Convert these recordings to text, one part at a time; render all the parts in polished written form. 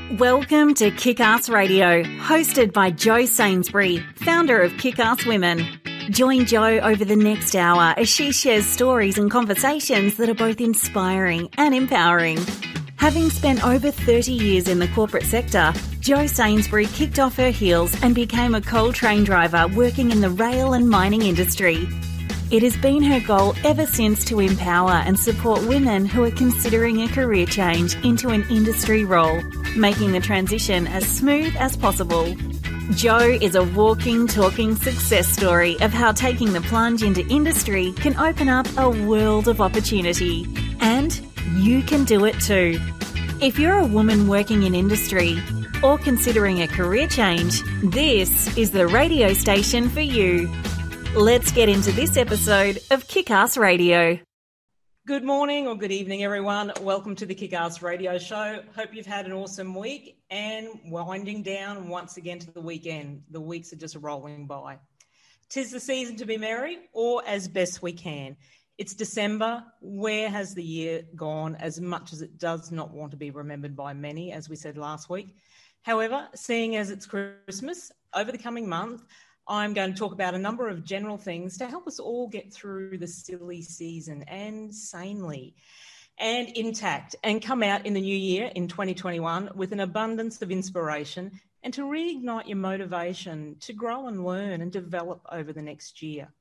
Welcome to Kick-Ass Radio, hosted by Jo Sainsbury, founder of Kick-Ass Women. Join Jo over the next hour as she shares stories and conversations that are both inspiring and empowering. Having spent over 30 years in the corporate sector, Jo Sainsbury kicked off her heels and became a coal train driver working in the rail and mining industry. It has been her goal ever since to empower and support women who are considering a career change into an industry role, making the transition as smooth as possible. Jo is a walking, talking success story of how taking the plunge into industry can open up a world of opportunity. And you can do it too. If you're a woman working in industry or considering a career change, this is the radio station for you. Let's get into this episode of Kick-Ass Radio. Good morning or good evening, everyone. Welcome to the Kick-Ass Radio Show. Hope you've had an awesome week and winding down once again to the weekend. The weeks are just rolling by. 'Tis the season to be merry, or as best we can. It's December. Where has the year gone? As much as it does not want to be remembered by many, as we said last week. However, seeing as it's Christmas, over the coming month, I'm going to talk about a number of general things to help us all get through the silly season and sanely and intact and come out in the new year in 2021 with an abundance of inspiration and to reignite your motivation to grow and learn and develop over the next year.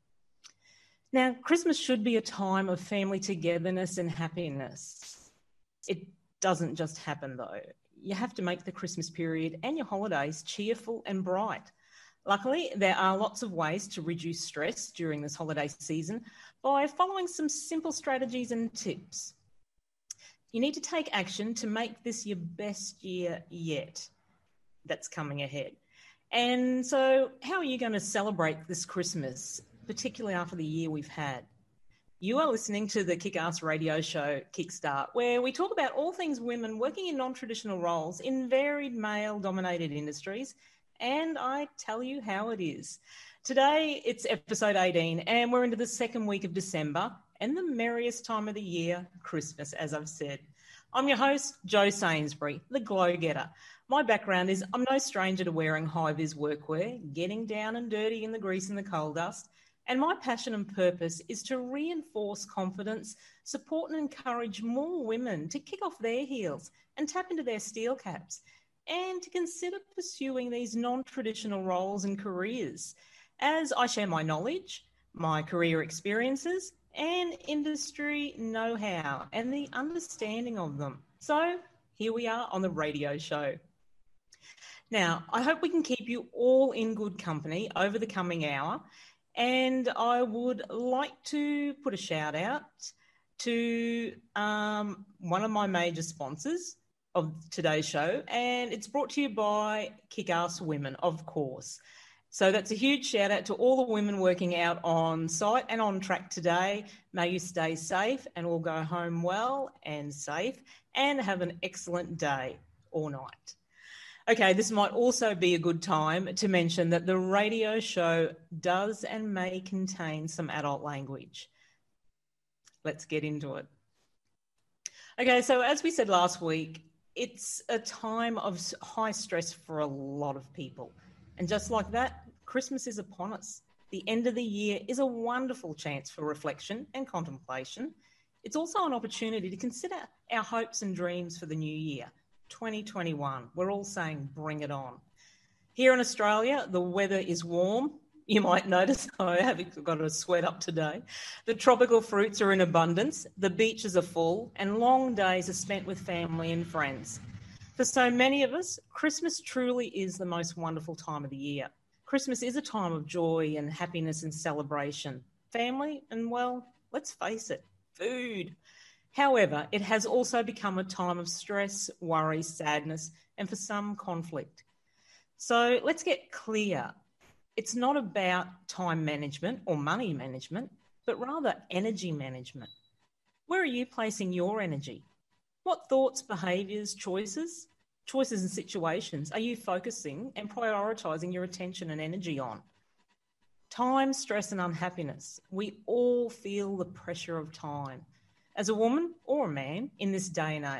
Now, Christmas should be a time of family togetherness and happiness. It doesn't just happen, though. You have to make the Christmas period and your holidays cheerful and bright. Luckily, there are lots of ways to reduce stress during this holiday season by following some simple strategies and tips. You need to take action to make this your best year yet that's coming ahead. And so how are you going to celebrate this Christmas, particularly after the year we've had? You are listening to the Kick-Ass Radio Show Kickstart, where we talk about all things women working in non-traditional roles in varied male-dominated industries, and I tell you how it is. Today, it's episode 18, and we're into the second week of December and the merriest time of the year, Christmas, as I've said. I'm your host, Jo Sainsbury, the Glow Getter. My background is I'm no stranger to wearing high-vis workwear, getting down and dirty in the grease and the coal dust, and my passion and purpose is to reinforce confidence, support and encourage more women to kick off their heels and tap into their steel caps, and to consider pursuing these non-traditional roles and careers as I share my knowledge, my career experiences, and industry know-how and the understanding of them. So here we are on the radio show. Now, I hope we can keep you all in good company over the coming hour, and I would like to put a shout out to one of my major sponsors of today's show, and it's brought to you by Kick-Ass Women, of course. So that's a huge shout out to all the women working out on site and on track today. May you stay safe and all go home well and safe and have an excellent day or night. Okay, this might also be a good time to mention that the radio show does and may contain some adult language. Let's get into it. Okay, so as we said last week, it's a time of high stress for a lot of people. And just like that, Christmas is upon us. The end of the year is a wonderful chance for reflection and contemplation. It's also an opportunity to consider our hopes and dreams for the new year, 2021. We're all saying, bring it on. Here in Australia, the weather is warm. You might notice I haven't got a sweat up today. The tropical fruits are in abundance, the beaches are full, and long days are spent with family and friends. For so many of us, Christmas truly is the most wonderful time of the year. Christmas is a time of joy and happiness and celebration. Family and, well, let's face it, food. However, it has also become a time of stress, worry, sadness, and for some, conflict. So let's get clear. It's not about time management or money management, but rather energy management. Where are you placing your energy? What thoughts, behaviours, choices and situations are you focusing and prioritising your attention and energy on? Time, stress and unhappiness. We all feel the pressure of time. As a woman or a man in this day and age,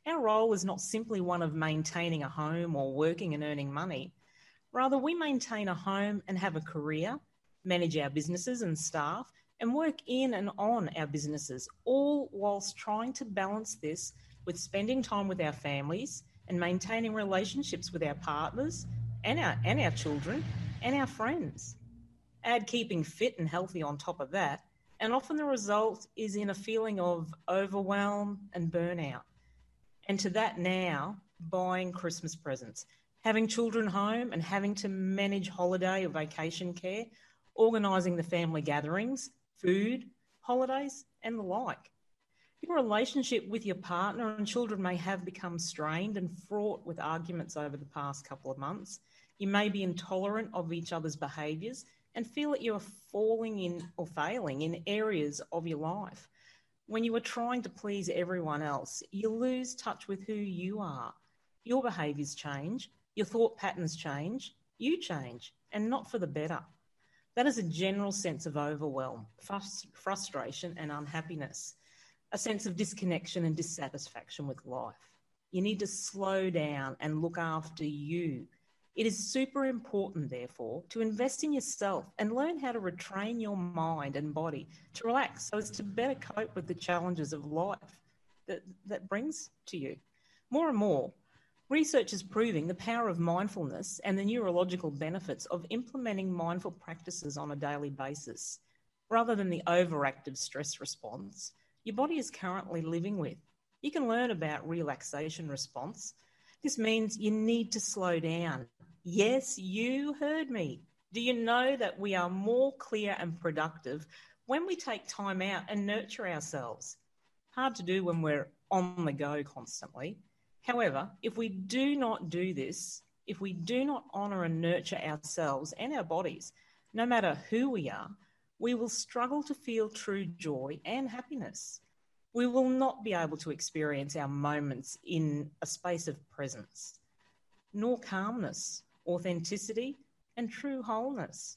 Our role is not simply one of maintaining a home or working and earning money. Rather, we maintain a home and have a career, manage our businesses and staff, and work in and on our businesses, all whilst trying to balance this with spending time with our families and maintaining relationships with our partners and our children and our friends. Add keeping fit and healthy on top of that, and often the result is in a feeling of overwhelm and burnout. And to that now, buying Christmas presents, having children home and having to manage holiday or vacation care, organising the family gatherings, food, holidays, and the like. Your relationship with your partner and children may have become strained and fraught with arguments over the past couple of months. You may be intolerant of each other's behaviours and feel that you are falling in or failing in areas of your life. When you are trying to please everyone else, you lose touch with who you are. Your behaviours change, your thought patterns change, you change, and not for the better. That is a general sense of overwhelm, frustration and unhappiness, a sense of disconnection and dissatisfaction with life. You need to slow down and look after you. It is super important, therefore, to invest in yourself and learn how to retrain your mind and body to relax so as to better cope with the challenges of life that brings to you. More and more, research is proving the power of mindfulness and the neurological benefits of implementing mindful practices on a daily basis, rather than the overactive stress response your body is currently living with. You can learn about relaxation response. This means you need to slow down. Yes, you heard me. Do you know that we are more clear and productive when we take time out and nurture ourselves? Hard to do when we're on the go constantly. However, if we do not do this, if we do not honour and nurture ourselves and our bodies, no matter who we are, we will struggle to feel true joy and happiness. We will not be able to experience our moments in a space of presence, nor calmness, authenticity, and true wholeness.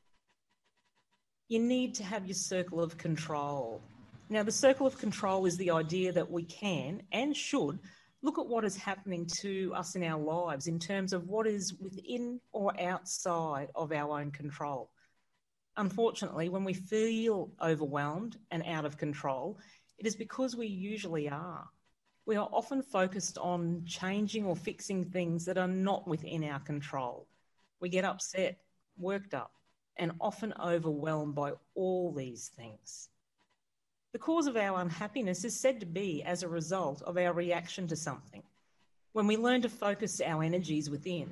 You need to have your circle of control. Now, the circle of control is the idea that we can and should look at what is happening to us in our lives in terms of what is within or outside of our own control. Unfortunately, when we feel overwhelmed and out of control, it is because we usually are. We are often focused on changing or fixing things that are not within our control. We get upset, worked up, and often overwhelmed by all these things. The cause of our unhappiness is said to be as a result of our reaction to something. When we learn to focus our energies within,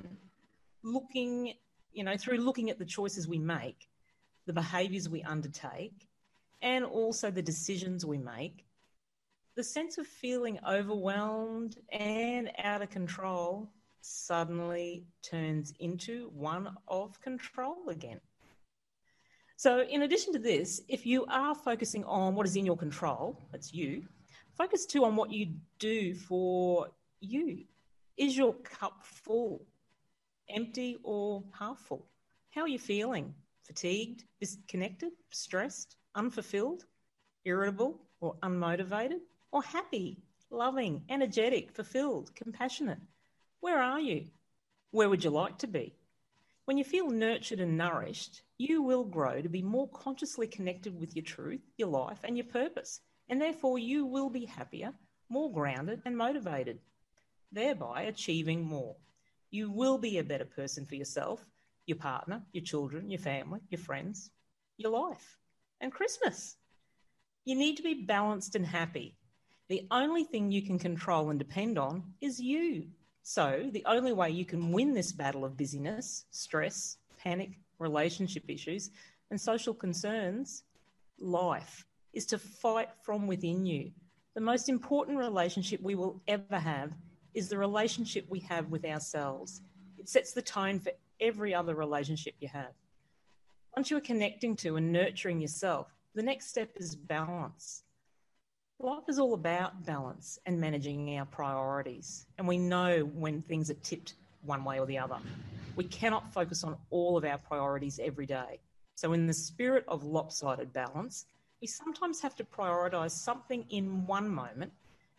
through looking at the choices we make, the behaviours we undertake, and also the decisions we make, the sense of feeling overwhelmed and out of control suddenly turns into one of control again. So in addition to this, if you are focusing on what is in your control, that's you, focus too on what you do for you. Is your cup full, empty, or half full? How are you feeling? Fatigued, disconnected, stressed, unfulfilled, irritable, or unmotivated? Or happy, loving, energetic, fulfilled, compassionate? Where are you? Where would you like to be? When you feel nurtured and nourished, you will grow to be more consciously connected with your truth, your life, and your purpose, and therefore you will be happier, more grounded and motivated, thereby achieving more. You will be a better person for yourself, your partner, your children, your family, your friends, your life, and Christmas. You need to be balanced and happy. The only thing you can control and depend on is you. So the only way you can win this battle of busyness, stress, panic, relationship issues, and social concerns, life, is to fight from within you. The most important relationship we will ever have is the relationship we have with ourselves. It sets the tone for every other relationship you have. Once you are connecting to and nurturing yourself, the next step is balance. Life is all about balance and managing our priorities, and we know when things are tipped one way or the other. We cannot focus on all of our priorities every day. So in the spirit of lopsided balance, we sometimes have to prioritise something in one moment,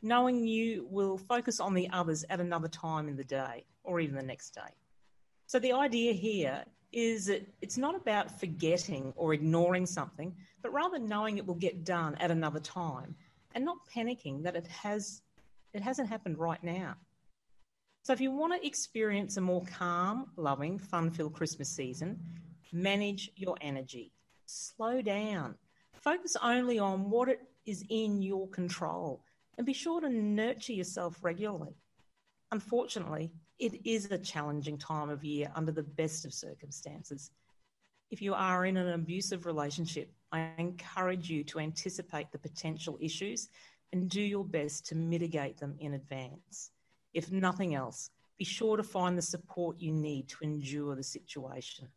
knowing you will focus on the others at another time in the day or even the next day. So the idea here is that it's not about forgetting or ignoring something, but rather knowing it will get done at another time and not panicking that it hasn't happened right now. So if you want to experience a more calm, loving, fun-filled Christmas season, manage your energy. Slow down. Focus only on what it is in your control and be sure to nurture yourself regularly. Unfortunately, it is a challenging time of year under the best of circumstances. If you are in an abusive relationship, I encourage you to anticipate the potential issues and do your best to mitigate them in advance. If nothing else, be sure to find the support you need to endure the situation.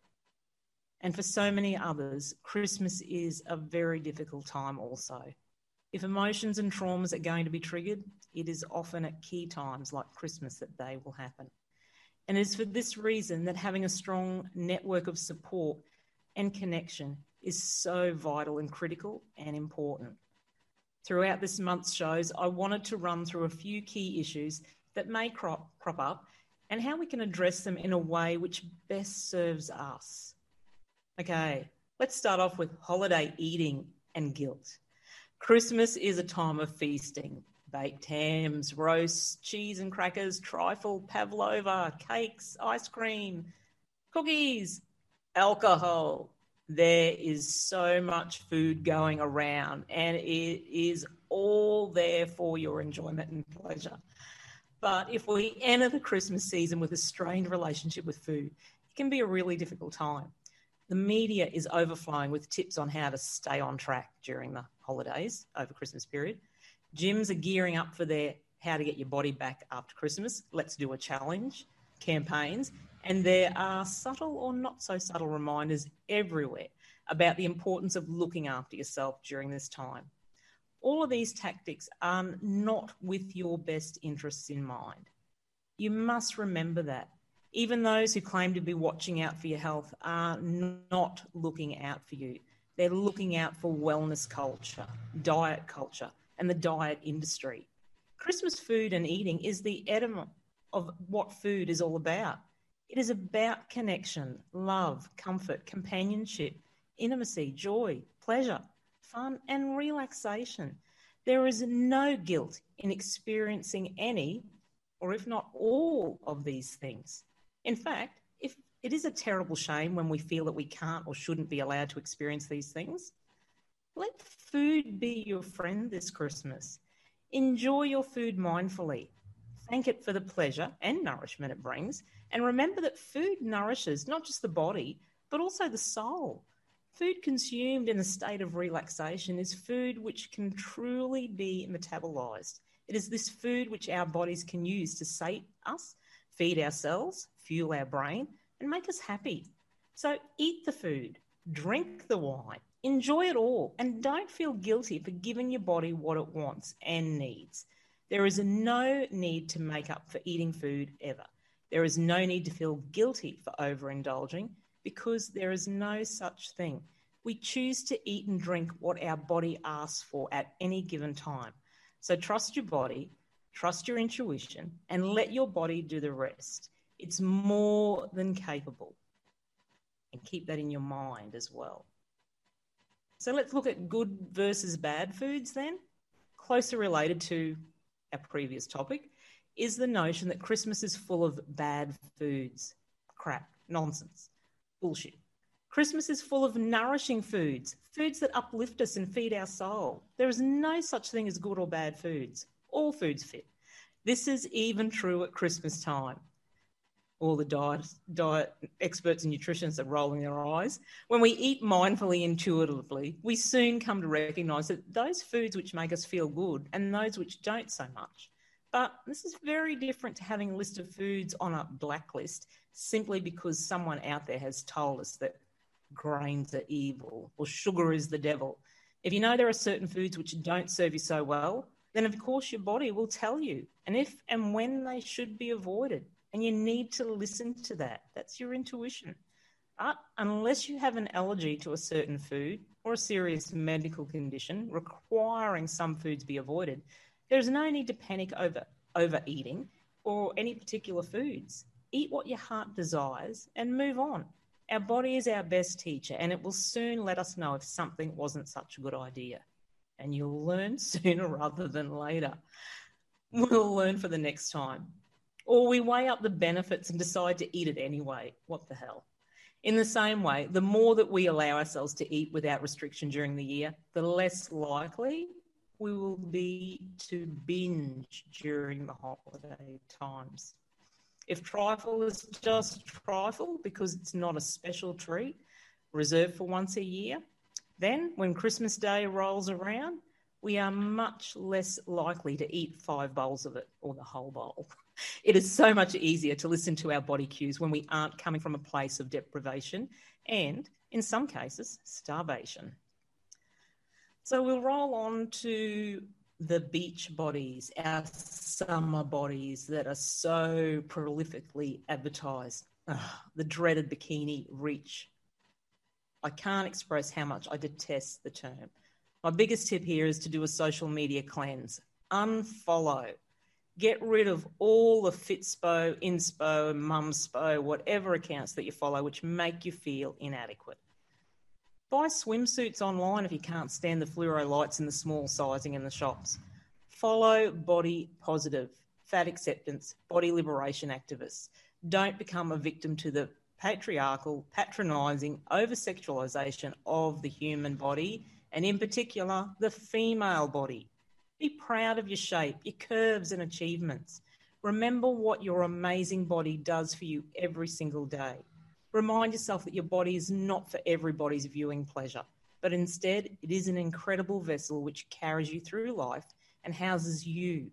And for so many others, Christmas is a very difficult time also. If emotions and traumas are going to be triggered, it is often at key times like Christmas that they will happen. And it is for this reason that having a strong network of support and connection is so vital and critical and important. Throughout this month's shows, I wanted to run through a few key issues that may crop up and how we can address them in a way which best serves us. Okay, let's start off with holiday eating and guilt. Christmas is a time of feasting. Baked hams, roasts, cheese and crackers, trifle, pavlova, cakes, ice cream, cookies, alcohol. There is so much food going around and it is all there for your enjoyment and pleasure. But if we enter the Christmas season with a strained relationship with food, it can be a really difficult time. The media is overflowing with tips on how to stay on track during the holidays over Christmas period. Gyms are gearing up for their how to get your body back after Christmas. Let's do a challenge campaigns. And there are subtle or not so subtle reminders everywhere about the importance of looking after yourself during this time. All of these tactics are not with your best interests in mind. You must remember that. Even those who claim to be watching out for your health are not looking out for you. They're looking out for wellness culture, diet culture, and the diet industry. Christmas food and eating is the epitome of what food is all about. It is about connection, love, comfort, companionship, intimacy, joy, pleasure, fun, and relaxation. There is no guilt in experiencing any, or if not all, of these things. In fact, if it is a terrible shame when we feel that we can't or shouldn't be allowed to experience these things. Let food be your friend this Christmas. Enjoy your food mindfully. Thank it for the pleasure and nourishment it brings. And remember that food nourishes not just the body, but also the soul. Food consumed in a state of relaxation is food which can truly be metabolized. It is this food which our bodies can use to sate us, feed our cells, fuel our brain, and make us happy. So eat the food, drink the wine, enjoy it all, and don't feel guilty for giving your body what it wants and needs. There is no need to make up for eating food ever. There is no need to feel guilty for overindulging because there is no such thing. We choose to eat and drink what our body asks for at any given time. So trust your body, trust your intuition, and let your body do the rest. It's more than capable. And keep that in your mind as well. So let's look at good versus bad foods then. Closely related to our previous topic is the notion that Christmas is full of bad foods. Crap, nonsense, bullshit. Christmas is full of nourishing foods, foods that uplift us and feed our soul. There is no such thing as good or bad foods. All foods fit. This is even true at Christmas time. All the diet experts and nutritionists are rolling their eyes. When we eat mindfully, intuitively, we soon come to recognise that those foods which make us feel good and those which don't so much. But this is very different to having a list of foods on a blacklist simply because someone out there has told us that grains are evil or sugar is the devil. If you know there are certain foods which don't serve you so well, then of course your body will tell you and if and when they should be avoided. And you need to listen to that. That's your intuition. But unless you have an allergy to a certain food or a serious medical condition requiring some foods be avoided, There is no need to panic over overeating or any particular foods. Eat what your heart desires and move on. Our body is our best teacher, and it will soon let us know if something wasn't such a good idea. And you'll learn sooner rather than later. We'll learn for the next time. Or we weigh up the benefits and decide to eat it anyway. What the hell? In the same way, the more that we allow ourselves to eat without restriction during the year, the less likely we will be to binge during the holiday times. If trifle is just trifle because it's not a special treat reserved for once a year, then when Christmas Day rolls around, we are much less likely to eat 5 bowls of it or the whole bowl. It is so much easier to listen to our body cues when we aren't coming from a place of deprivation and, in some cases, starvation. So we'll roll on to the beach bodies, our summer bodies that are so prolifically advertised. The dreaded bikini reach. I can't express how much I detest the term. My biggest tip here is to do a social media cleanse. Unfollow. Get rid of all the Fitspo, Inspo, Mumspo, whatever accounts that you follow which make you feel inadequate. Buy swimsuits online if you can't stand the fluoro lights and the small sizing in the shops. Follow body positive, fat acceptance, body liberation activists. Don't become a victim to the patriarchal, patronising over-sexualisation of the human body, and in particular, the female body. Be proud of your shape, your curves and achievements. Remember what your amazing body does for you every single day. Remind yourself that your body is not for everybody's viewing pleasure, but instead it is an incredible vessel which carries you through life and houses you.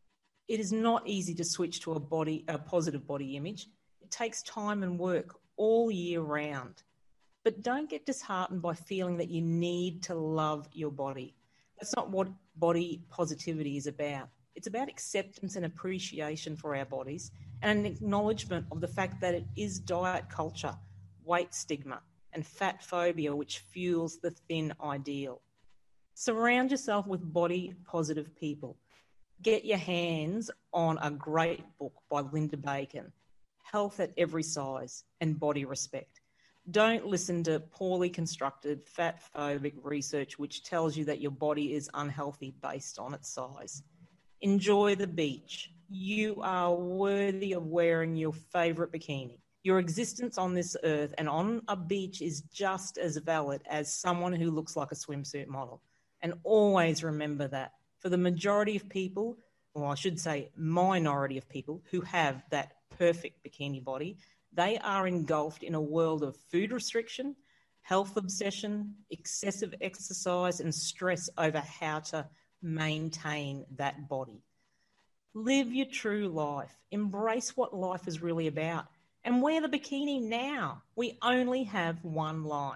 It is not easy to switch to a positive body image. It takes time and work all year round. But don't get disheartened by feeling that you need to love your body. That's not what body positivity is about. It's about acceptance and appreciation for our bodies and an acknowledgement of the fact that it is diet culture, weight stigma, and fat phobia which fuels the thin ideal. Surround yourself with body positive people. Get your hands on a great book by Linda Bacon, Health at Every Size and Body Respect. Don't listen to poorly constructed, fat-phobic research which tells you that your body is unhealthy based on its size. Enjoy the beach. You are worthy of wearing your favourite bikini. Your existence on this earth and on a beach is just as valid as someone who looks like a swimsuit model. And always remember that for the majority of people, or I should say minority of people who have that perfect bikini body, they are engulfed in a world of food restriction, health obsession, excessive exercise, and stress over how to maintain that body. Live your true life. Embrace what life is really about. And wear the bikini now. We only have one life.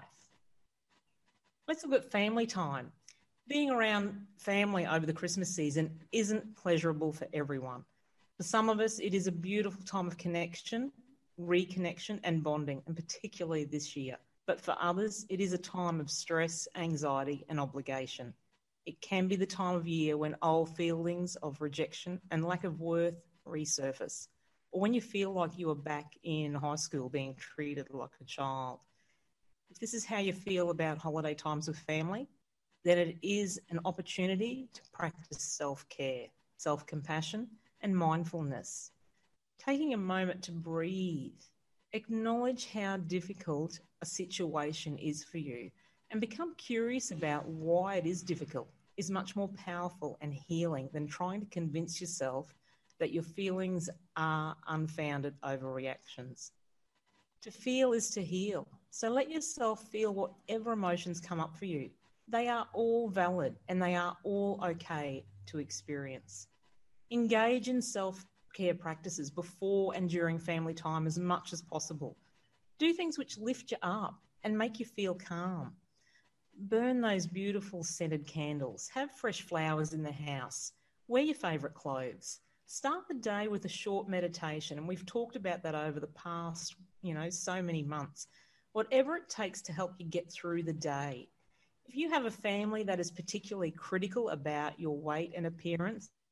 Let's look at family time. Being around family over the Christmas season isn't pleasurable for everyone. For some of us, it is a beautiful time of connection, reconnection and bonding, and particularly this year. But for others, it is a time of stress, anxiety and obligation. It can be the time of year when old feelings of rejection and lack of worth resurface, or when you feel like you are back in high school being treated like a child. If this is how you feel about holiday times with family, then it is an opportunity to practice self-care, self-compassion and mindfulness. Taking a moment to breathe, acknowledge how difficult a situation is for you and become curious about why it is difficult is much more powerful and healing than trying to convince yourself that your feelings are unfounded overreactions. To feel is to heal. So let yourself feel whatever emotions come up for you. They are all valid and they are all okay to experience. Engage in self-care practices before and during family time as much as possible. Do things which lift you up and make you feel calm. Burn those beautiful scented candles. Have fresh flowers in the house. Wear your favourite clothes. Start the day with a short meditation, and we've talked about that over the past, so many months. Whatever it takes to help you get through the day. If you have a family that is particularly critical about your weight and appearance,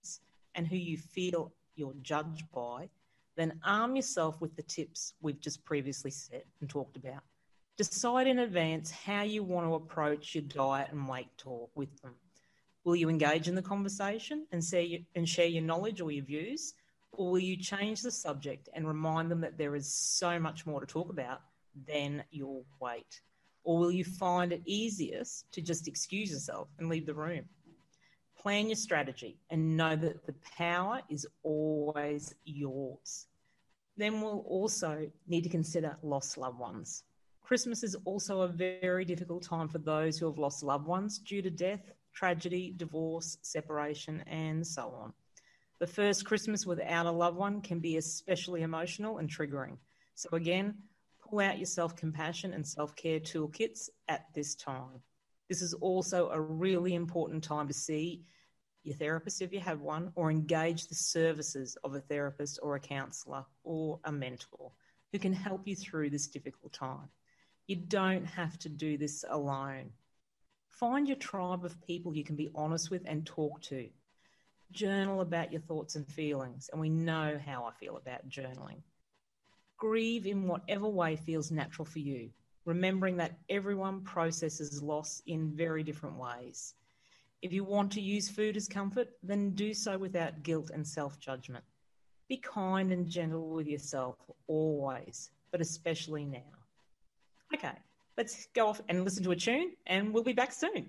and who you feel you're judged by, then arm yourself with the tips we've just previously said and talked about. Decide in advance how you want to approach your diet and weight talk with them. Will you engage in the conversation and share your knowledge or your views? Or will you change the subject and remind them that there is so much more to talk about than your weight? Or will you find it easiest to just excuse yourself and leave the room? Plan your strategy and know that the power is always yours. Then we'll also need to consider lost loved ones. Christmas is also a very difficult time for those who have lost loved ones due to death, tragedy, divorce, separation, and so on. The first Christmas without a loved one can be especially emotional and triggering. So again, pull out your self-compassion and self-care toolkits at this time. This is also a really important time to see your therapist if you have one, or engage the services of a therapist or a counsellor or a mentor who can help you through this difficult time. You don't have to do this alone. Find your tribe of people you can be honest with and talk to. Journal about your thoughts and feelings, and we know how I feel about journaling. Grieve in whatever way feels natural for you, remembering that everyone processes loss in very different ways. If you want to use food as comfort, then do so without guilt and self-judgment. Be kind and gentle with yourself always, but especially now. Okay, let's go off and listen to a tune, and we'll be back soon.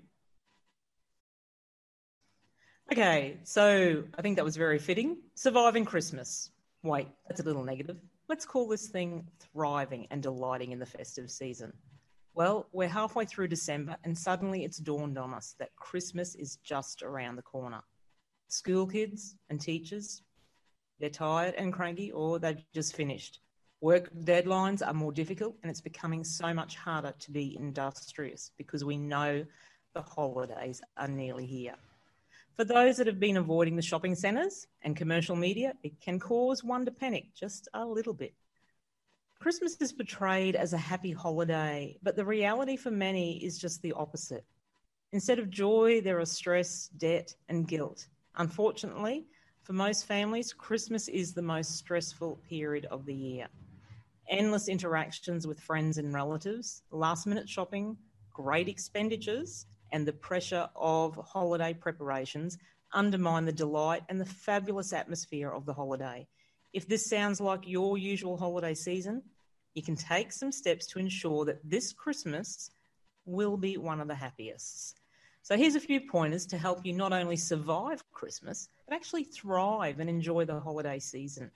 Okay, so I think that was very fitting. Surviving Christmas. Wait, that's a little negative. Let's call this thing thriving and delighting in the festive season. Well, we're halfway through December and suddenly it's dawned on us that Christmas is just around the corner. School kids and teachers, they're tired and cranky or they've just finished. Work deadlines are more difficult and it's becoming so much harder to be industrious because we know the holidays are nearly here. For those that have been avoiding the shopping centres and commercial media, it can cause one to panic just a little bit. Christmas is portrayed as a happy holiday, but the reality for many is just the opposite. Instead of joy, there are stress, debt, and guilt. Unfortunately, for most families, Christmas is the most stressful period of the year. Endless interactions with friends and relatives, last-minute shopping, great expenditures, and the pressure of holiday preparations undermine the delight and the fabulous atmosphere of the holiday. If this sounds like your usual holiday season, you can take some steps to ensure that this Christmas will be one of the happiest. So here's a few pointers to help you not only survive Christmas, but actually thrive and enjoy the holiday season.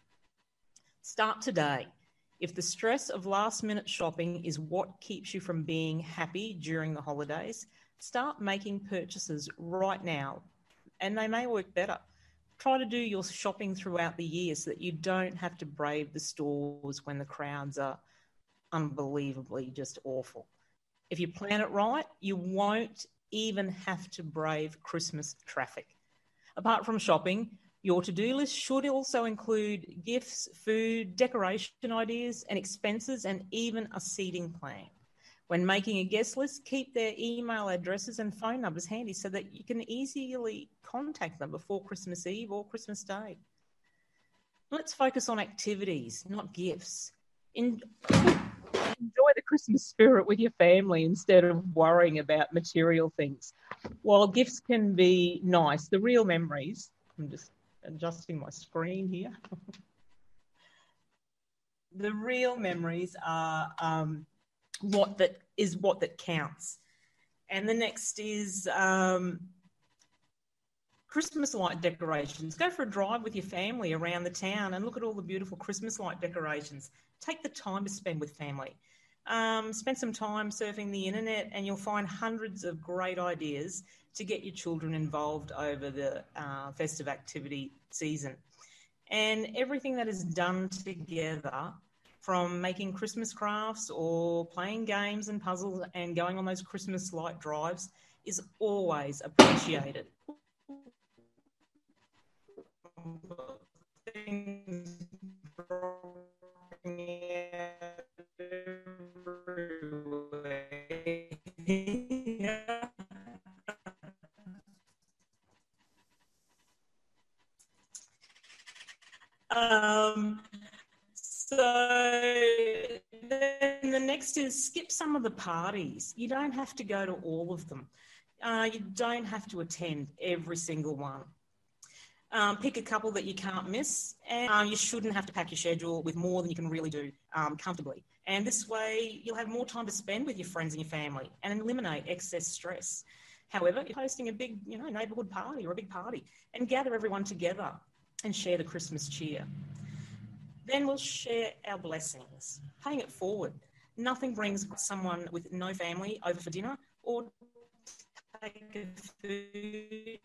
Start today. If the stress of last-minute shopping is what keeps you from being happy during the holidays, start making purchases right now, and they may work better. Try to do your shopping throughout the year so that you don't have to brave the stores when the crowds are unbelievably just awful. If you plan it right, you won't even have to brave Christmas traffic. Apart from shopping, your to-do list should also include gifts, food, decoration ideas, and expenses, and even a seating plan. When making a guest list, keep their email addresses and phone numbers handy so that you can easily contact them before Christmas Eve or Christmas Day. Let's focus on activities, not gifts. Enjoy the Christmas spirit with your family instead of worrying about material things. While gifts can be nice, the real memories, I'm just adjusting my screen here. The real memories are what that counts. And the next is Christmas light decorations. Go for a drive with your family around the town and look at all the beautiful Christmas light decorations. Take the time to spend with family. Spend some time surfing the internet and you'll find hundreds of great ideas to get your children involved over the festive activity season. And everything that is done together, from making Christmas crafts or playing games and puzzles and going on those Christmas light drives, is always appreciated. then the next is skip some of the parties. You don't have to go to all of them. You don't have to attend every single one. Pick a couple that you can't miss, and you shouldn't have to pack your schedule with more than you can really do comfortably. And this way, you'll have more time to spend with your friends and your family and eliminate excess stress. However, if you're hosting a big, neighbourhood party or a big party, and gather everyone together and share the Christmas cheer. Then we'll share our blessings, paying it forward. Nothing brings someone with no family over for dinner or take a food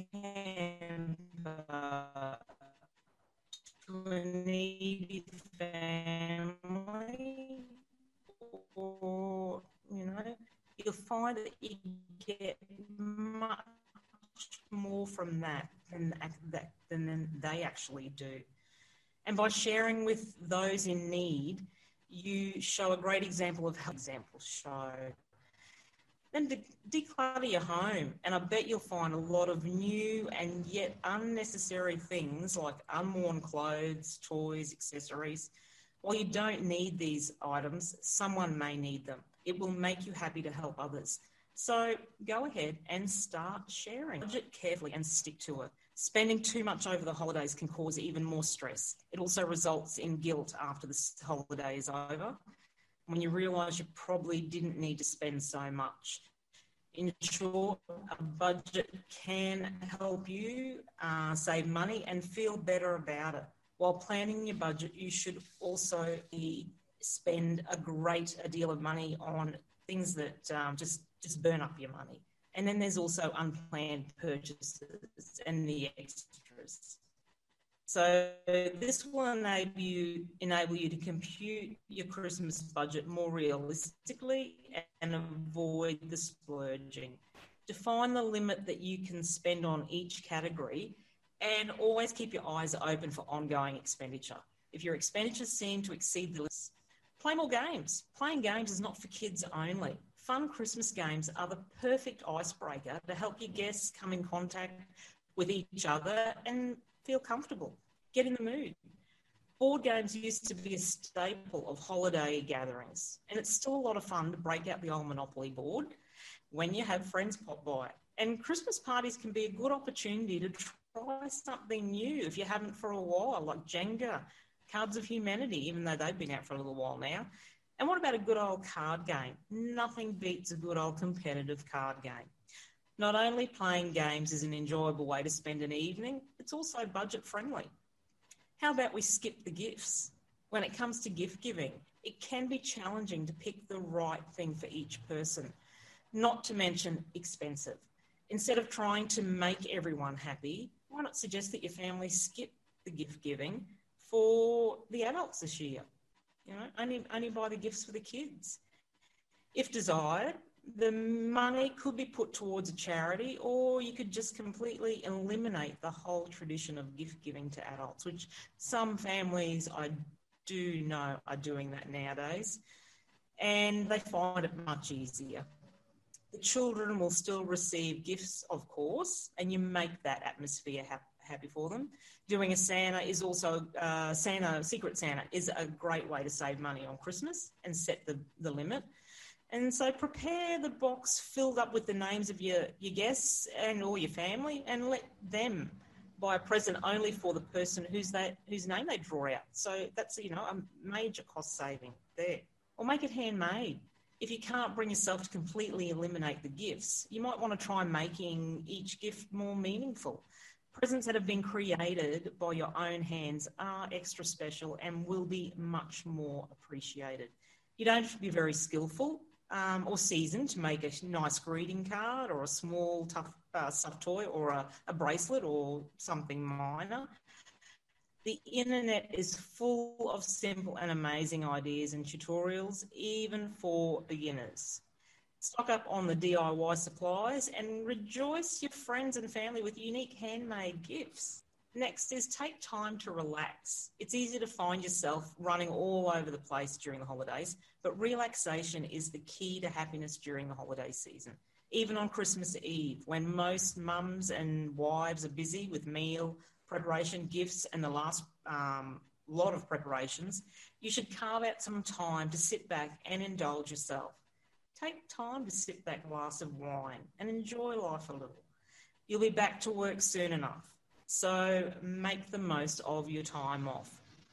hamper to a needy family, or, you'll find that you get much more from that than they actually do. And by sharing with those in need, you show a great example of how examples show. Then declutter your home, and I bet you'll find a lot of new and yet unnecessary things like unworn clothes, toys, accessories. While you don't need these items, someone may need them. It will make you happy to help others. So go ahead and start sharing. Budget carefully and stick to it. Spending too much over the holidays can cause even more stress. It also results in guilt after the holiday is over, when you realise you probably didn't need to spend so much. In short, a budget can help you save money and feel better about it. While planning your budget, you should also spend a deal of money on things that just burn up your money. And then there's also unplanned purchases and the extras. So this will enable you to compute your Christmas budget more realistically and avoid the splurging. Define the limit that you can spend on each category, and always keep your eyes open for ongoing expenditure. If your expenditures seem to exceed the list, play more games. Playing games is not for kids only. Fun Christmas games are the perfect icebreaker to help your guests come in contact with each other and feel comfortable. Get in the mood. Board games used to be a staple of holiday gatherings, and it's still a lot of fun to break out the old Monopoly board when you have friends pop by. And Christmas parties can be a good opportunity to try something new if you haven't for a while, like Jenga, Cards of Humanity, even though they've been out for a little while now. And what about a good old card game? Nothing beats a good old competitive card game. Not only playing games is an enjoyable way to spend an evening, it's also budget friendly. How about we skip the gifts? When it comes to gift giving, it can be challenging to pick the right thing for each person, not to mention expensive. Instead of trying to make everyone happy, why not suggest that your family skip the gift giving for the adults this year? Only buy the gifts for the kids. If desired, the money could be put towards a charity, or you could just completely eliminate the whole tradition of gift giving to adults, which some families I do know are doing that nowadays, and they find it much easier. The children will still receive gifts, of course, and you make that atmosphere happy for them. Doing a Santa is also, Secret Santa is a great way to save money on Christmas and set the limit. And so prepare the box filled up with the names of your guests and or your family, and let them buy a present only for the person whose name they draw out. So that's, a major cost saving there. Or make it handmade. If you can't bring yourself to completely eliminate the gifts, you might want to try making each gift more meaningful. Presents that have been created by your own hands are extra special and will be much more appreciated. You don't have to be very skillful or seasoned to make a nice greeting card or a small tough stuffed toy or a bracelet or something minor. The internet is full of simple and amazing ideas and tutorials, even for beginners. Stock up on the DIY supplies and rejoice your friends and family with unique handmade gifts. Next is take time to relax. It's easy to find yourself running all over the place during the holidays, but relaxation is the key to happiness during the holiday season. Even on Christmas Eve, when most mums and wives are busy with meal preparation, gifts, and the last lot of preparations, you should carve out some time to sit back and indulge yourself. Take time to sip that glass of wine and enjoy life a little. You'll be back to work soon enough, so make the most of your time off.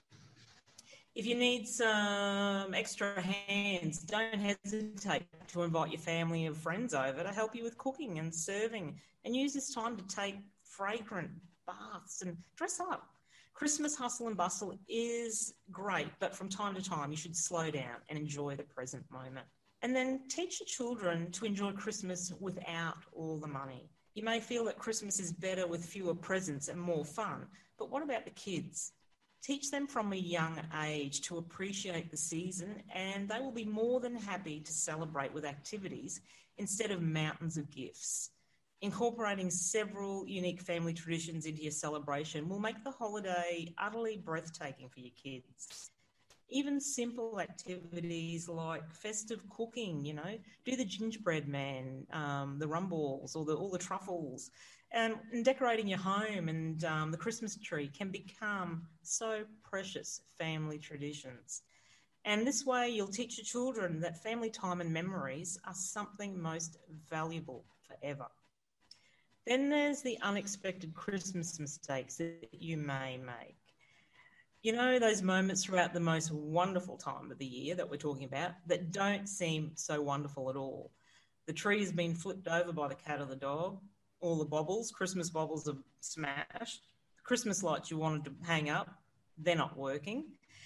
If you need some extra hands, don't hesitate to invite your family and friends over to help you with cooking and serving, and use this time to take fragrant baths and dress up. Christmas hustle and bustle is great, but from time to time you should slow down and enjoy the present moment. And then teach your children to enjoy Christmas without all the money. You may feel that Christmas is better with fewer presents and more fun, but what about the kids? Teach them from a young age to appreciate the season, and they will be more than happy to celebrate with activities instead of mountains of gifts. Incorporating several unique family traditions into your celebration will make the holiday utterly breathtaking for your kids. Even simple activities like festive cooking, do the gingerbread man, the rum balls, or all the truffles, and decorating your home and the Christmas tree can become so precious family traditions. And this way you'll teach your children that family time and memories are something most valuable forever. Then there's the unexpected Christmas mistakes that you may make. Those moments throughout the most wonderful time of the year that we're talking about that don't seem so wonderful at all. The tree has been flipped over by the cat or the dog. All the Christmas baubles are smashed. The Christmas lights you wanted to hang up, they're not working.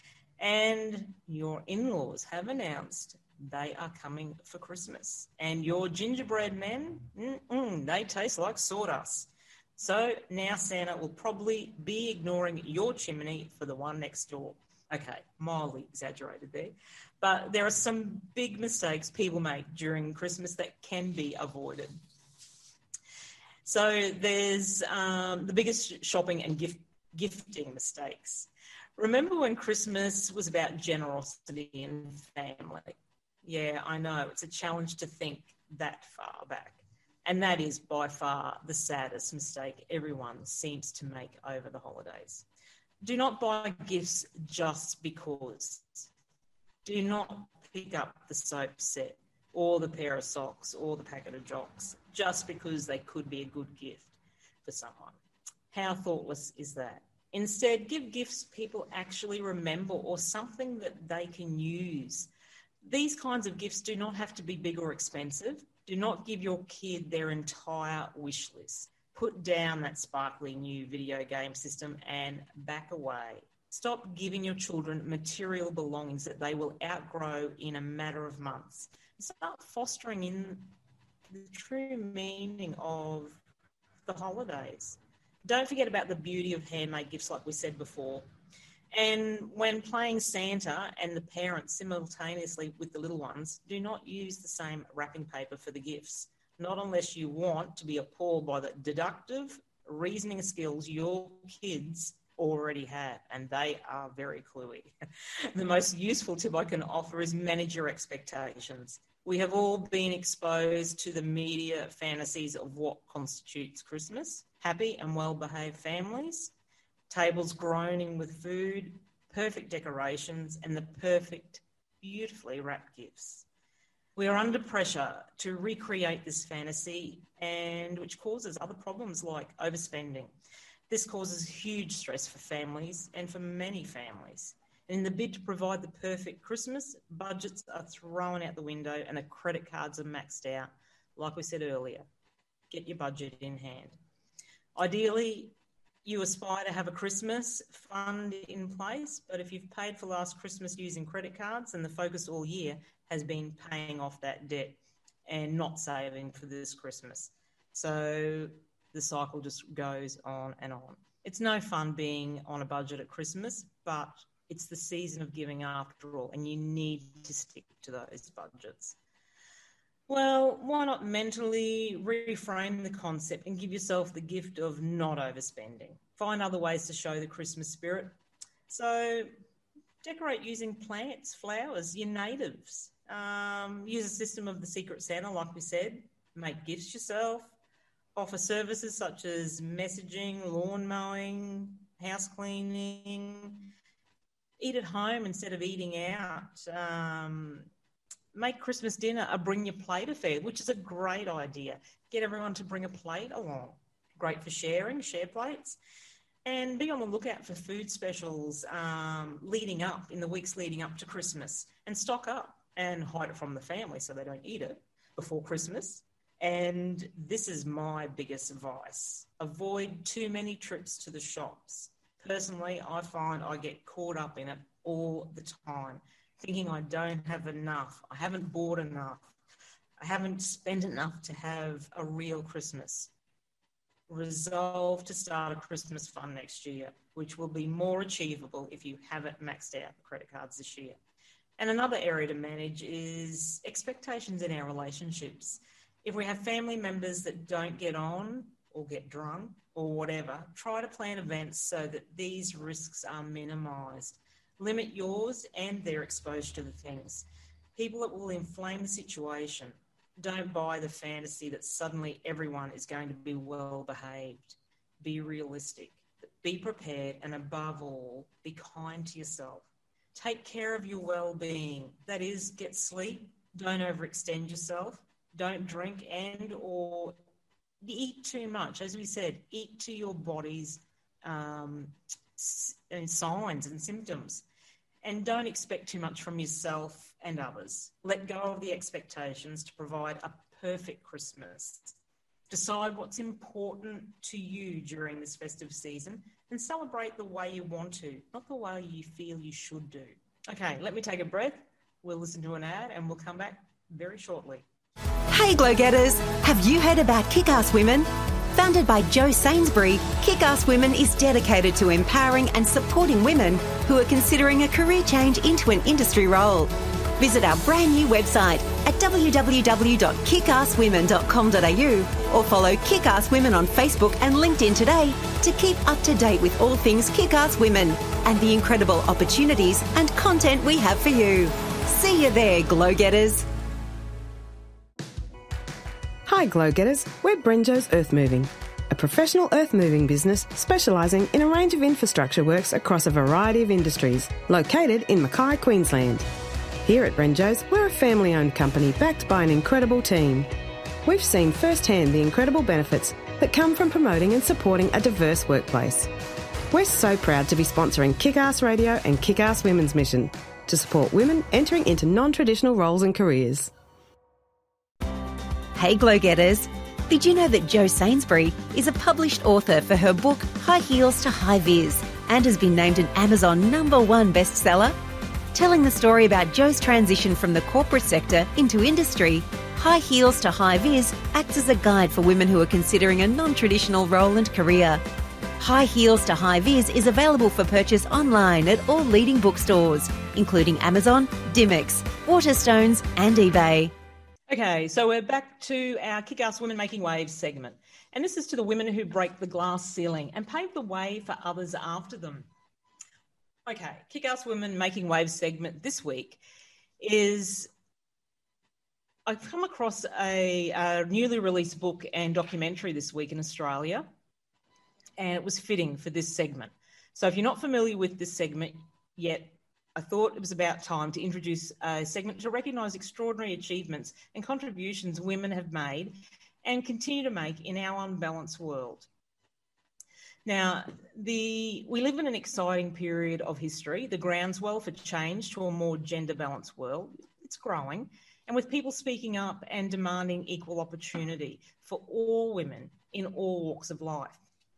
And your in-laws have announced they are coming for Christmas. And your gingerbread men, they taste like sawdust. So now Santa will probably be ignoring your chimney for the one next door. Okay, mildly exaggerated there. But there are some big mistakes people make during Christmas that can be avoided. So there's the biggest shopping and gifting mistakes. Remember when Christmas was about generosity and family? Yeah, I know, it's a challenge to think that far back. And that is by far the saddest mistake everyone seems to make over the holidays. Do not buy gifts just because. Do not pick up the soap set or the pair of socks or the packet of jocks just because they could be a good gift for someone. How thoughtless is that? Instead, give gifts people actually remember or something that they can use. These kinds of gifts do not have to be big or expensive. Do not give your kid their entire wish list. Put down that sparkly new video game system and back away. Stop giving your children material belongings that they will outgrow in a matter of months. Start fostering in the true meaning of the holidays. Don't forget about the beauty of handmade gifts, like we said before. And when playing Santa and the parents simultaneously with the little ones, do not use the same wrapping paper for the gifts, not unless you want to be appalled by the deductive reasoning skills your kids already have, and they are very cluey. The most useful tip I can offer is manage your expectations. We have all been exposed to the media fantasies of what constitutes Christmas. Happy and well-behaved families, tables groaning with food, perfect decorations, and the perfect, beautifully wrapped gifts. We are under pressure to recreate this fantasy, and which causes other problems like overspending. This causes huge stress for families and for many families. And in the bid to provide the perfect Christmas, budgets are thrown out the window and the credit cards are maxed out. Like we said earlier, get your budget in hand. Ideally, you aspire to have a Christmas fund in place, but if you've paid for last Christmas using credit cards, then the focus all year has been paying off that debt and not saving for this Christmas. So the cycle just goes on and on. It's no fun being on a budget at Christmas, but it's the season of giving after all, and you need to stick to those budgets. Well, why not mentally reframe the concept and give yourself the gift of not overspending? Find other ways to show the Christmas spirit. So decorate using plants, flowers, your natives. Use a system of the Secret Santa, like we said. Make gifts yourself. Offer services such as messaging, lawn mowing, house cleaning. Eat at home instead of eating out. Make Christmas dinner a bring your plate affair, which is a great idea. Get everyone to bring a plate along. Great for sharing, share plates. And be on the lookout for food specials leading up, in the weeks leading up to Christmas. And stock up and hide it from the family so they don't eat it before Christmas. And this is my biggest advice. Avoid too many trips to the shops. Personally, I find I get caught up in it all the time, thinking I don't have enough, I haven't bought enough, I haven't spent enough to have a real Christmas. Resolve to start a Christmas fund next year, which will be more achievable if you haven't maxed out the credit cards this year. And another area to manage is expectations in our relationships. If we have family members that don't get on or get drunk or whatever, try to plan events so that these risks are minimised. Limit yours and their exposure to the things. People that will inflame the situation. Don't buy the fantasy that suddenly everyone is going to be well behaved. Be realistic. Be prepared, and above all, be kind to yourself. Take care of your well-being. That is, get sleep. Don't overextend yourself. Don't drink and or eat too much. As we said, eat to your body's signs and symptoms. And don't expect too much from yourself and others. Let go of the expectations to provide a perfect Christmas. Decide what's important to you during this festive season and celebrate the way you want to, not the way you feel you should do. Okay, let me take a breath. We'll listen to an ad and we'll come back very shortly. Hey Glow Getters, have you heard about Kick-Ass Women? Founded by Jo Sainsbury, Kick-Ass Women is dedicated to empowering and supporting women who are considering a career change into an industry role. Visit our brand new website at www.kickasswomen.com.au or follow Kick-Ass Women on Facebook and LinkedIn today to keep up to date with all things Kick-Ass Women and the incredible opportunities and content we have for you. See you there, Glow Getters. Hi Glow Getters, we're Brenjo's Earth Moving, a professional earth moving business specialising in a range of infrastructure works across a variety of industries, located in Mackay, Queensland. Here at Brenjo's, we're a family-owned company backed by an incredible team. We've seen firsthand the incredible benefits that come from promoting and supporting a diverse workplace. We're so proud to be sponsoring Kick-Ass Radio and Kick-Ass Women's Mission to support women entering into non-traditional roles and careers. Hey Glow Getters, did you know that Jo Sainsbury is a published author for her book High Heels to High Vis and has been named an Amazon #1 bestseller? Telling the story about Jo's transition from the corporate sector into industry, High Heels to High Vis acts as a guide for women who are considering a non-traditional role and career. High Heels to High Vis is available for purchase online at all leading bookstores, including Amazon, Dymocks, Waterstones and eBay. Okay, so we're back to our Kick-Ass Women Making Waves segment. And this is to the women who break the glass ceiling and pave the way for others after them. Okay, Kick-Ass Women Making Waves segment this week is I've come across a newly released book and documentary this week in Australia, and it was fitting for this segment. So if you're not familiar with this segment yet, I thought it was about time to introduce a segment to recognise extraordinary achievements and contributions women have made and continue to make in our unbalanced world. Now, we live in an exciting period of history, the groundswell for change to a more gender-balanced world. It's growing, and with people speaking up and demanding equal opportunity for all women in all walks of life.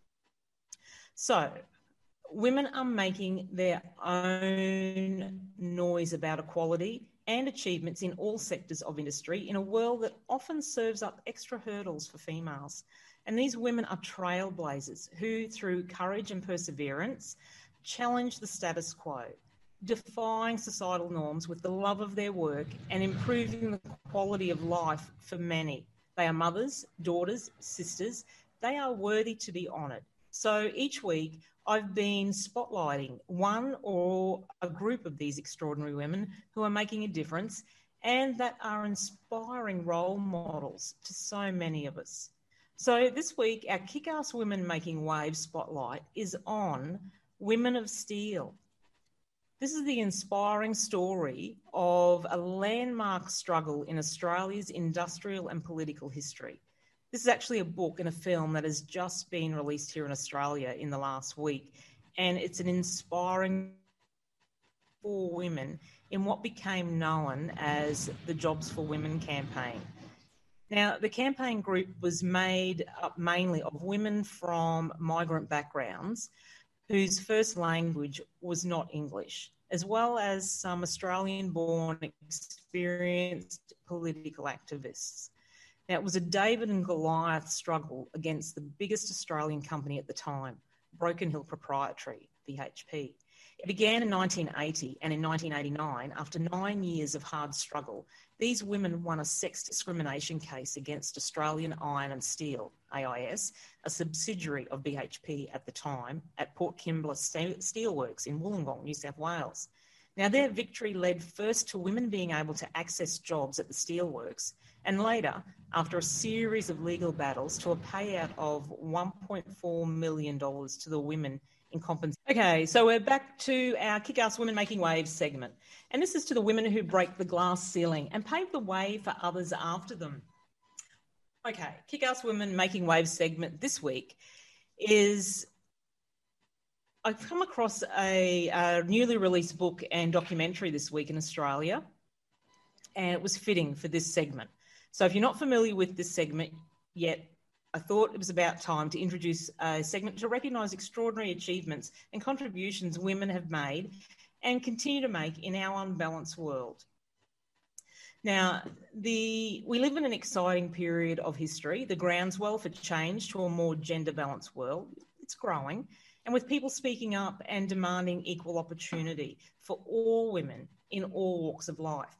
So, women are making their own noise about equality and achievements in all sectors of industry in a world that often serves up extra hurdles for females. And these women are trailblazers who, through courage and perseverance, challenge the status quo, defying societal norms with the love of their work and improving the quality of life for many. They are mothers, daughters, sisters. They are worthy to be honoured. So each week, I've been spotlighting one or a group of these extraordinary women who are making a difference and that are inspiring role models to so many of us. So this week, our Kick-Ass Women Making Waves spotlight is on Women of Steel. This is the inspiring story of a landmark struggle in Australia's industrial and political history. This is actually a book and a film that has just been released here in Australia in the last week, and it's an inspiring for women in what became known as the Jobs for Women campaign. Now, the campaign group was made up mainly of women from migrant backgrounds whose first language was not English, as well as some Australian-born experienced political activists. Now, it was a David and Goliath struggle against the biggest Australian company at the time, Broken Hill Proprietary, BHP. It began in 1980, and in 1989, after 9 years of hard struggle, these women won a sex discrimination case against Australian Iron and Steel, AIS, a subsidiary of BHP at the time, at Port Kembla Steelworks in Wollongong, New South Wales. Now, their victory led first to women being able to access jobs at the steelworks, and later, after a series of legal battles, to a payout of $1.4 million to the women in compensation. Okay, so we're back to our Kick-Ass Women Making Waves segment. And this is to the women who break the glass ceiling and pave the way for others after them. Okay, Kick-Ass Women Making Waves segment this week is... I've come across a newly released book and documentary this week in Australia, and it was fitting for this segment. So if you're not familiar with this segment yet, I thought it was about time to introduce a segment to recognise extraordinary achievements and contributions women have made and continue to make in our unbalanced world. Now, we live in an exciting period of history. The groundswell for change to a more gender-balanced world, it's growing, and with people speaking up and demanding equal opportunity for all women in all walks of life.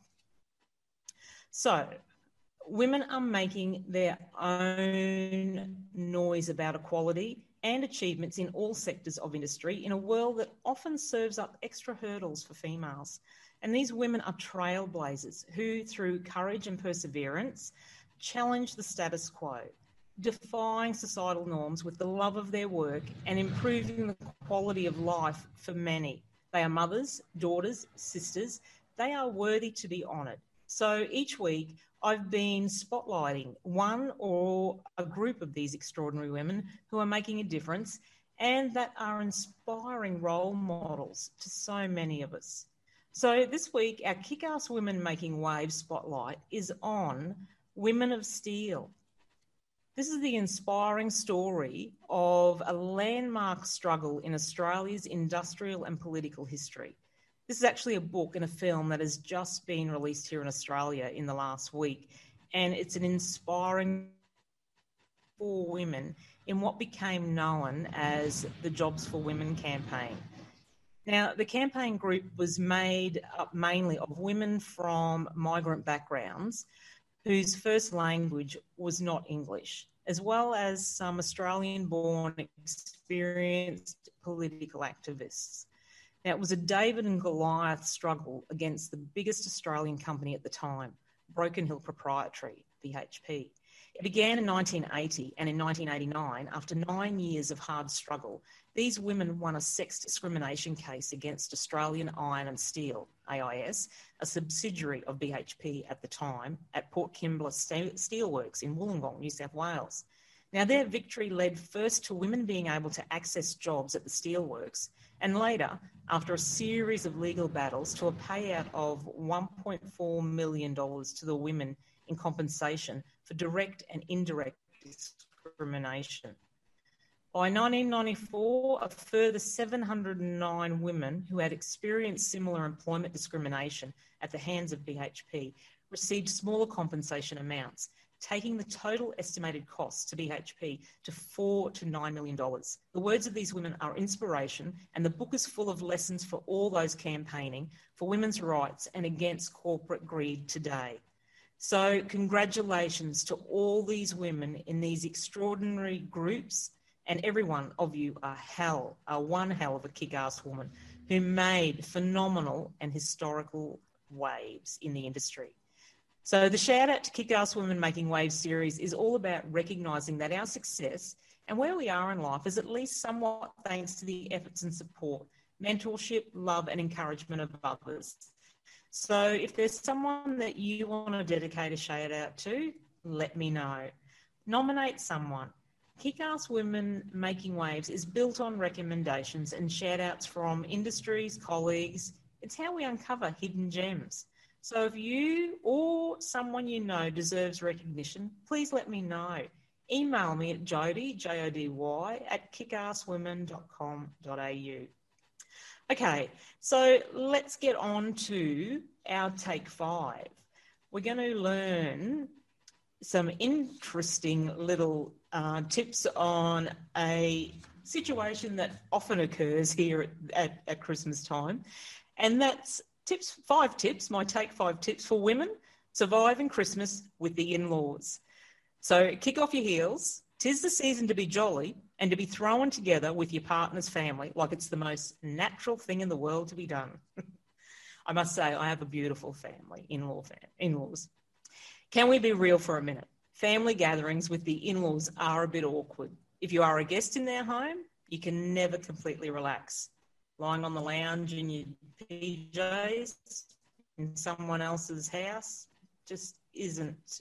So, women are making their own noise about equality and achievements in all sectors of industry in a world that often serves up extra hurdles for females. And these women are trailblazers who, through courage and perseverance, challenge the status quo, defying societal norms with the love of their work and improving the quality of life for many. They are mothers, daughters, sisters. They are worthy to be honoured. So each week, I've been spotlighting one or a group of these extraordinary women who are making a difference and that are inspiring role models to so many of us. So this week, our Kick-Ass Women Making Waves spotlight is on Women of Steel. This is the inspiring story of a landmark struggle in Australia's industrial and political history. This is actually a book and a film that has just been released here in Australia in the last week, and it's an inspiring for women in what became known as the Jobs for Women campaign. Now, the campaign group was made up mainly of women from migrant backgrounds whose first language was not English, as well as some Australian-born experienced political activists. Now, it was a David and Goliath struggle against the biggest Australian company at the time, Broken Hill Proprietary, BHP. It began in 1980, and in 1989, after 9 years of hard struggle, these women won a sex discrimination case against Australian Iron and Steel, AIS, a subsidiary of BHP at the time, at Port Kembla Steelworks in Wollongong, New South Wales. Now, their victory led first to women being able to access jobs at the steelworks, and later, after a series of legal battles, to a payout of $1.4 million to the women in compensation for direct and indirect discrimination. By 1994, a further 709 women who had experienced similar employment discrimination at the hands of BHP received smaller compensation amounts, taking the total estimated costs to BHP to $4 to $9 million. The words of these women are inspiration, and the book is full of lessons for all those campaigning for women's rights and against corporate greed today. So congratulations to all these women in these extraordinary groups, and every one of you are one hell of a kick-ass woman who made phenomenal and historical waves in the industry. So the shout out to Kick-Ass Women Making Waves series is all about recognising that our success and where we are in life is at least somewhat thanks to the efforts and support mentorship, love and encouragement of others. So if there's someone that you want to dedicate a shout out to, let me know. Nominate someone. Kick-Ass Women Making Waves is built on recommendations and shout-outs from industries, colleagues. It's how we uncover hidden gems. So if you or someone you know deserves recognition, please let me know. Email me at Jody, Jody, at kickasswomen.com.au. Okay, so let's get on to our Take 5. We're going to learn some interesting little tips on a situation that often occurs here at Christmas time. And that's five tips, my Take 5 tips for women surviving Christmas with the in-laws. So kick off your heels. 'Tis the season to be jolly and to be thrown together with your partner's family like it's the most natural thing in the world to be done. I must say, I have a beautiful family, in-laws. Can we be real for a minute? Family gatherings with the in-laws are a bit awkward. If you are a guest in their home, you can never completely relax. Lying on the lounge in your PJs in someone else's house just isn't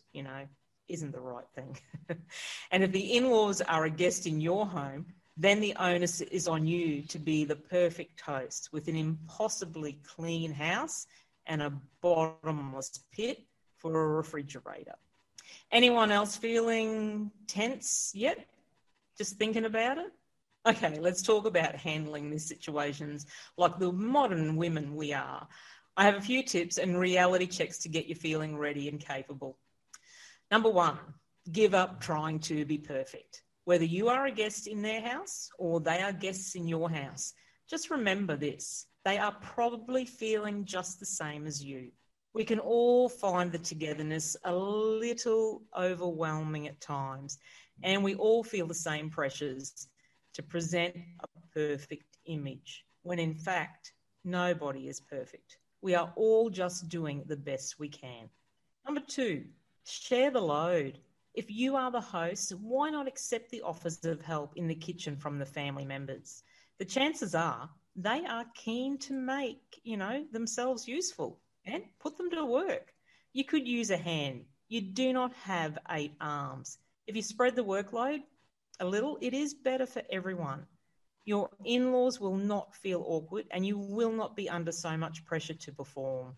the right thing. And if the in-laws are a guest in your home, then the onus is on you to be the perfect host with an impossibly clean house and a bottomless pit for a refrigerator. Anyone else feeling tense yet? Just thinking about it? Okay, let's talk about handling these situations like the modern women we are. I have a few tips and reality checks to get you feeling ready and capable. Number 1, give up trying to be perfect. Whether you are a guest in their house or they are guests in your house, just remember this. They are probably feeling just the same as you. We can all find the togetherness a little overwhelming at times, and we all feel the same pressures to present a perfect image, when in fact, nobody is perfect. We are all just doing the best we can. Number 2, share the load. If you are the host, why not accept the offers of help in the kitchen from the family members? The chances are they are keen to make, themselves useful and put them to work. You could use a hand. You do not have 8 arms. If you spread the workload a little, it is better for everyone. Your in-laws will not feel awkward and you will not be under so much pressure to perform.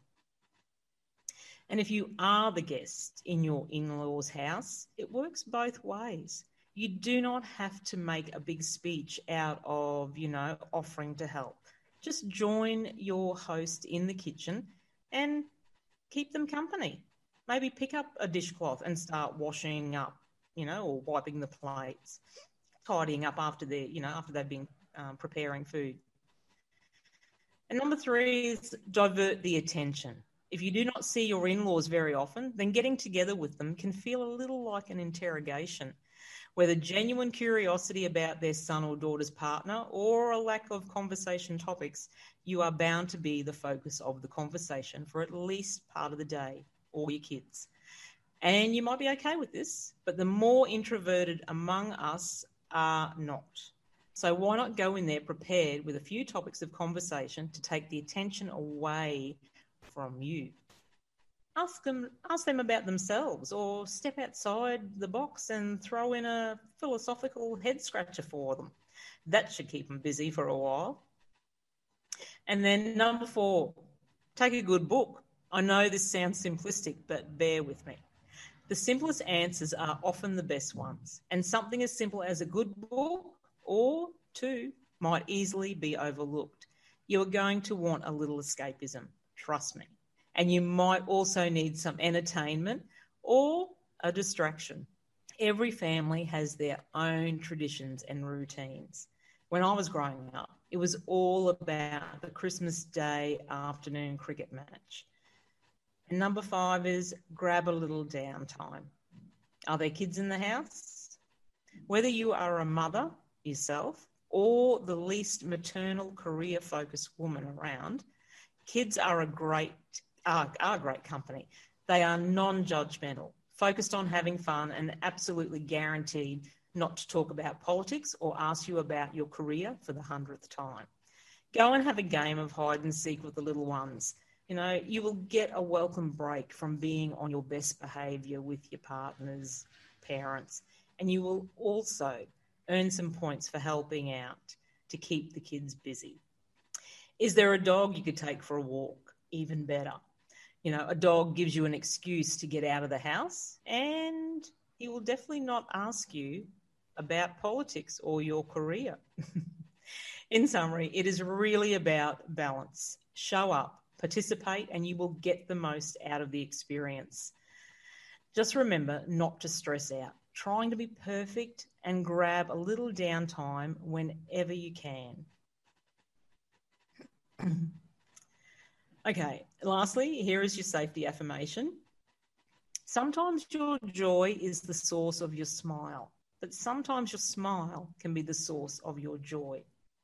And if you are the guest in your in-laws' house, it works both ways. You do not have to make a big speech out of, offering to help. Just join your host in the kitchen and keep them company. Maybe pick up a dishcloth and start washing up, or wiping the plates, tidying up after they've been preparing food. And number 3 is divert the attention. If you do not see your in-laws very often, then getting together with them can feel a little like an interrogation. Whether genuine curiosity about their son or daughter's partner or a lack of conversation topics, you are bound to be the focus of the conversation for at least part of the day, or your kids. And you might be okay with this, but the more introverted among us are not. So why not go in there prepared with a few topics of conversation to take the attention away from you? Ask them about themselves, or step outside the box and throw in a philosophical head scratcher for them. That should keep them busy for a while. And then number 4, take a good book. I know this sounds simplistic, but bear with me. The simplest answers are often the best ones, and something as simple as a good book or 2 might easily be overlooked. You are going to want a little escapism, trust me. And you might also need some entertainment or a distraction. Every family has their own traditions and routines. When I was growing up, it was all about the Christmas Day afternoon cricket match. And number 5 is grab a little downtime. Are there kids in the house? Whether you are a mother yourself or the least maternal career-focused woman around, kids are great company. They are non-judgmental, focused on having fun, and absolutely guaranteed not to talk about politics or ask you about your career for the 100th time. Go and have a game of hide and seek with the little ones. You know, you will get a welcome break from being on your best behaviour with your partners, parents, and you will also earn some points for helping out to keep the kids busy. Is there a dog you could take for a walk? Even better. You know, a dog gives you an excuse to get out of the house, and he will definitely not ask you about politics or your career. In summary, it is really about balance. Show up, participate, and you will get the most out of the experience. Just remember not to stress out, trying to be perfect, and grab a little downtime whenever you can. Okay, lastly, here is your safety affirmation. Sometimes your joy is the source of your smile, but sometimes your smile can be the source of your joy.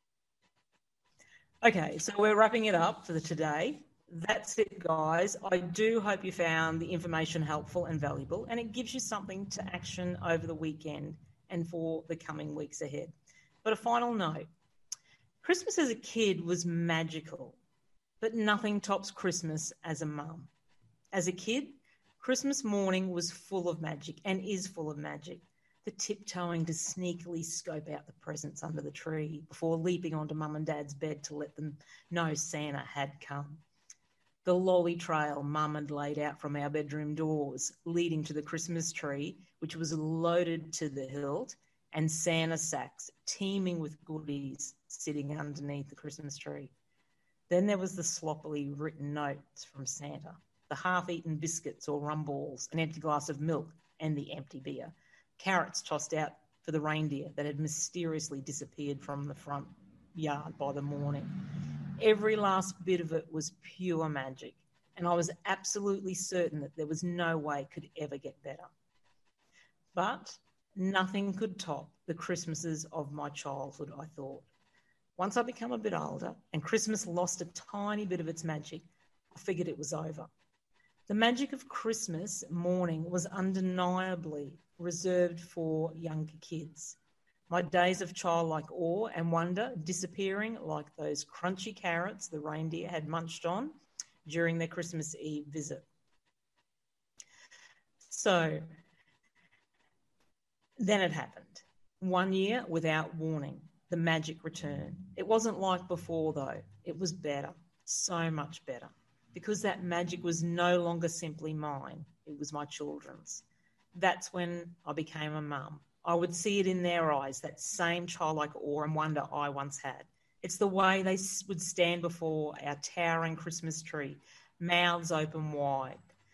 Okay, so we're wrapping it up for today. That's it, guys. I do hope you found the information helpful and valuable, and it gives you something to action over the weekend and for the coming weeks ahead. But a final note, Christmas as a kid was magical, but nothing tops Christmas as a mum. As a kid, Christmas morning was full of magic and is full of magic. The tiptoeing to sneakily scope out the presents under the tree before leaping onto mum and dad's bed to let them know Santa had come. The lolly trail mum had laid out from our bedroom doors, leading to the Christmas tree, which was loaded to the hilt, and Santa sacks teeming with goodies sitting underneath the Christmas tree. Then there was the sloppily written notes from Santa, the half-eaten biscuits or rum balls, an empty glass of milk, and the empty beer. Carrots tossed out for the reindeer that had mysteriously disappeared from the front yard by the morning. Every last bit of it was pure magic, and I was absolutely certain that there was no way it could ever get better. But nothing could top the Christmases of my childhood, I thought. Once I became a bit older and Christmas lost a tiny bit of its magic, I figured it was over. The magic of Christmas morning was undeniably reserved for younger kids. My days of childlike awe and wonder disappearing like those crunchy carrots the reindeer had munched on during their Christmas Eve visit. So then it happened. 1 year without warning, the magic returned. It wasn't like before though. It was better, so much better, because that magic was no longer simply mine. It was my children's. That's when I became a mum. I would see it in their eyes, that same childlike awe and wonder I once had. It's the way they would stand before our towering Christmas tree, mouths open wide.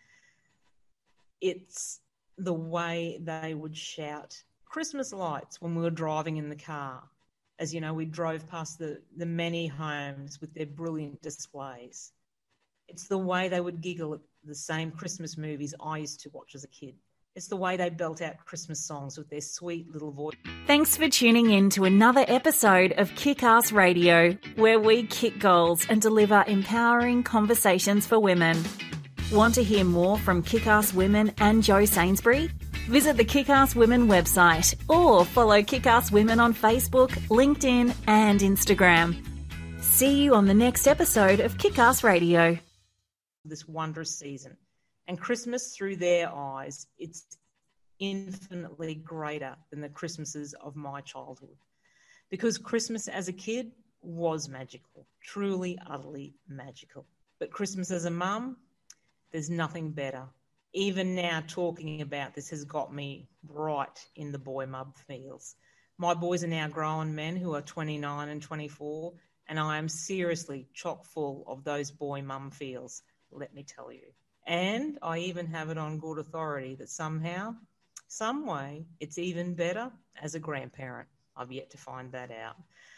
It's the way they would shout Christmas lights when we were driving in the car. As you know, we drove past the many homes with their brilliant displays. It's the way they would giggle at the same Christmas movies I used to watch as a kid. It's the way they belt out Christmas songs with their sweet little voice. Thanks for tuning in to another episode of Kick-Ass Radio, where we kick goals and deliver empowering conversations for women. Want to hear more from Kick-Ass Women and Jo Sainsbury? Visit the Kick-Ass Women website or follow Kick-Ass Women on Facebook, LinkedIn and Instagram. See you on the next episode of Kick-Ass Radio. This wondrous season. And Christmas through their eyes, it's infinitely greater than the Christmases of my childhood. Because Christmas as a kid was magical, truly, utterly magical. But Christmas as a mum, there's nothing better. Even now talking about this has got me right in the boy mum feels. My boys are now grown men who are 29 and 24, and I am seriously chock full of those boy mum feels, let me tell you. And I even have it on good authority that somehow, some way, it's even better as a grandparent. I've yet to find that out.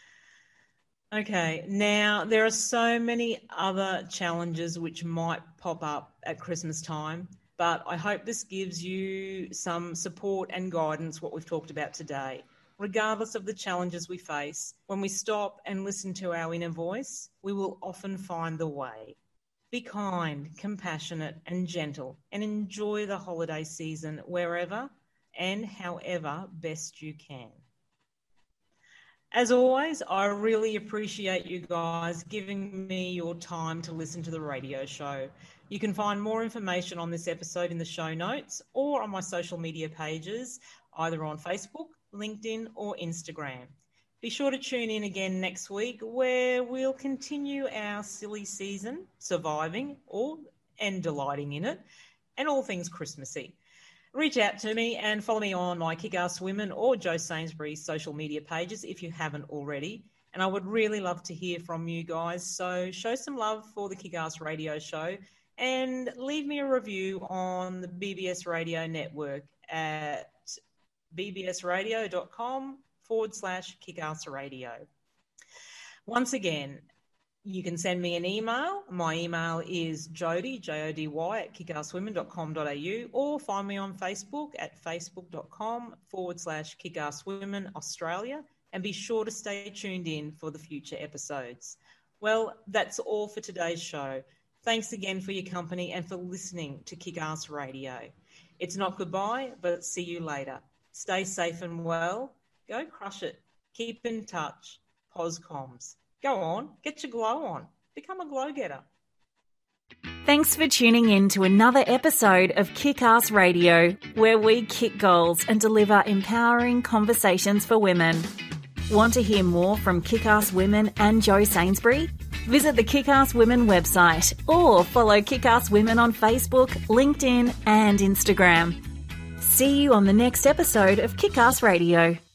Okay, now there are so many other challenges which might pop up at Christmas time, but I hope this gives you some support and guidance, what we've talked about today. Regardless of the challenges we face, when we stop and listen to our inner voice, we will often find the way. Be kind, compassionate and gentle, and enjoy the holiday season wherever and however best you can. As always, I really appreciate you guys giving me your time to listen to the radio show. You can find more information on this episode in the show notes or on my social media pages, either on Facebook, LinkedIn, or Instagram. Be sure to tune in again next week where we'll continue our silly season, surviving and delighting in it, and all things Christmassy. Reach out to me and follow me on my Kick-Ass Women or Jo Sainsbury social media pages if you haven't already. And I would really love to hear from you guys. So show some love for the Kick-Ass Radio Show and leave me a review on the BBS Radio Network at bbsradio.com/kickassradio. Once again, you can send me an email. My email is Jody, Jody, @kickasswomen.com.au, or find me on Facebook at facebook.com/kickasswomen Australia, and be sure to stay tuned in for the future episodes. Well, that's all for today's show. Thanks again for your company and for listening to Kick-Ass Radio. It's not goodbye, but see you later. Stay safe and well. Go crush it. Keep in touch. POSCOMS. Go on, get your glow on. Become a glow-getter. Thanks for tuning in to another episode of Kick-Ass Radio, where we kick goals and deliver empowering conversations for women. Want to hear more from Kick-Ass Women and Jo Sainsbury? Visit the Kick-Ass Women website or follow Kick-Ass Women on Facebook, LinkedIn and Instagram. See you on the next episode of Kick-Ass Radio.